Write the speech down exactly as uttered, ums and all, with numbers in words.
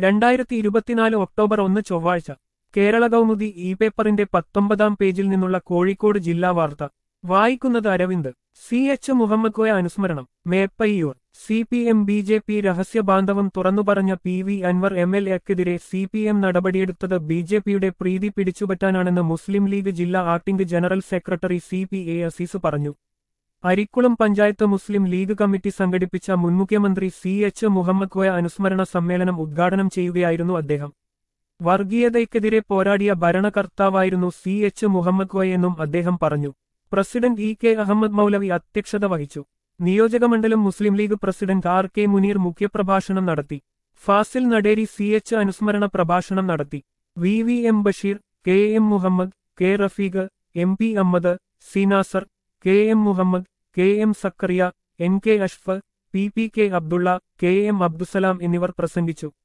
രണ്ടായിരത്തി ഇരുപത്തിനാല് ഒക്ടോബർ ഒന്ന് ചൊവ്വാഴ്ച കേരള കൗമുദി ഇ പേപ്പറിന്റെ പത്തൊമ്പതാം പേജിൽ നിന്നുള്ള കോഴിക്കോട് ജില്ലാ വാർത്ത വായിക്കുന്നത് അരവിന്ദ്. സി എച്ച് മുഹമ്മദ് കോയ അനുസ്മരണം Meppayyur. C P M B J P രഹസ്യബാന്ധവം തുറന്നുപറഞ്ഞ P V Anvar M L എക്കെതിരെ സി പി എം നടപടിയെടുത്തത് ബി ജെ പിയുടെ പ്രീതി പിടിച്ചുപറ്റാനാണെന്ന് മുസ്ലിം ലീഗ് ജില്ലാ acting general secretary C P A Azeez പറഞ്ഞു. Arikkulam panchayat Muslim League committee സംഘടിപ്പിച്ച മുൻമുഖ്യമന്ത്രി സി എച്ച് മുഹമ്മദ് കോയ അനുസ്മരണ സമ്മേളനം ഉദ്ഘാടനം ചെയ്യുകയായിരുന്നു അദ്ദേഹം. വർഗീയതയ്ക്കെതിരെ പോരാടിയ ഭരണകർത്താവായിരുന്നു സി എച്ച് മുഹമ്മദ് കോയെന്നും അദ്ദേഹം പറഞ്ഞു. President E K Ahammad Maulavi അധ്യക്ഷത വഹിച്ചു. നിയോജകമണ്ഡലം Muslim League president R K Muneer മുഖ്യപ്രഭാഷണം നടത്തി. ഫാസിൽ നടേരി സി എച്ച് അനുസ്മരണ പ്രഭാഷണം നടത്തി. V V M Basheer, K M Muhammad, K Rafeeq, M P Ahammad, C Nasar, K M Muhammad, K M Zakariya, N K Ashf, P P K Abdulla, K M Abdussalam എന്നിവർ പ്രസംഗിച്ചു.